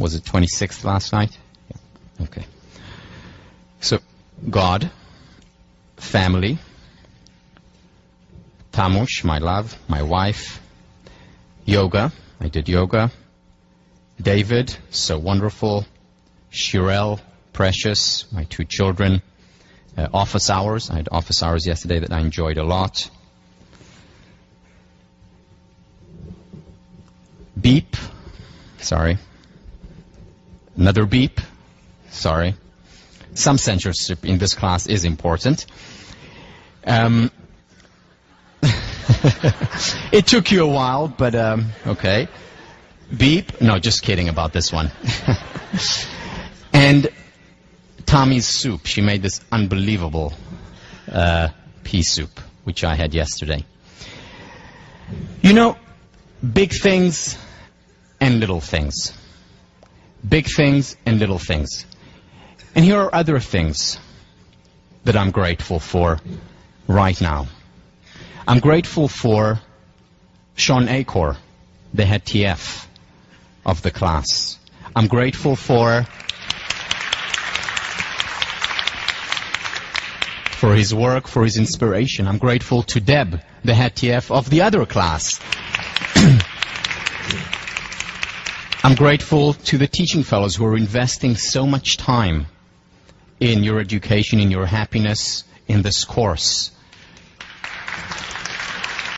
Was it 26th last night? Yeah. Okay. So, God, family, Tamush, my love, my wife, yoga, I did yoga, David, so wonderful, Shirel, precious, my 2 children, office hours, I had office hours yesterday that I enjoyed a lot, beep, sorry, another beep, sorry, some censorship in this class is important. It took you a while, but okay. Beep. No, just kidding about this one. And Tommy's soup. She made this unbelievable pea soup, which I had yesterday. You know, big things and little things. Big things and little things. And here are other things that I'm grateful for right now. I'm grateful for Sean Acor, the head TF of the class. I'm grateful for his work, for his inspiration. I'm grateful to Deb, the head TF of the other class. I'm grateful to the teaching fellows who are investing so much time in your education, in your happiness, in this course.